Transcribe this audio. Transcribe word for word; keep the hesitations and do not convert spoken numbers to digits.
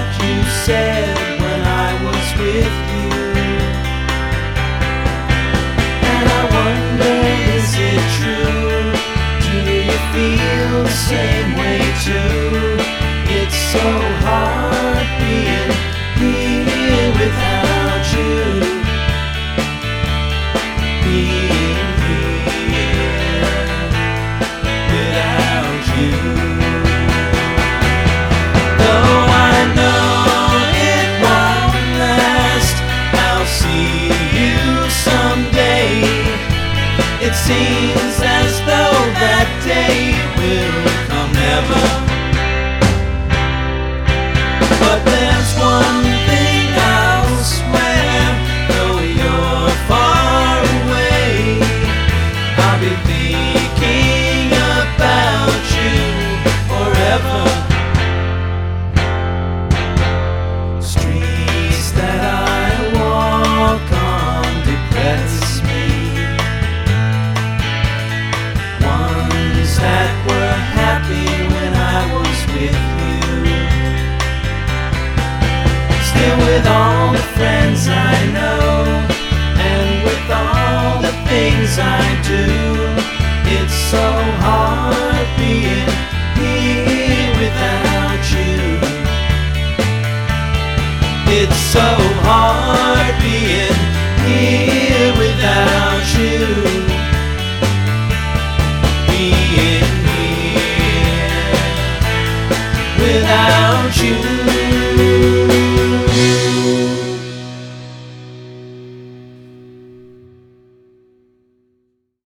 what you said when I was with you. And I wonder, is it true? Do you feel the same way too? It's so hard being here without you. Being here without you. Though I know it won't last, I'll see you someday. It seems as though that day will come never. But there's one thing I'll swear, though you're far away, I'll be thinking about you forever. Streets that I walk on depress me, ones that were happy when I was with you. Still with all the friends I know, and with all the things I do, it's so hard being here without you. It's so hard being here without you. Being here without you.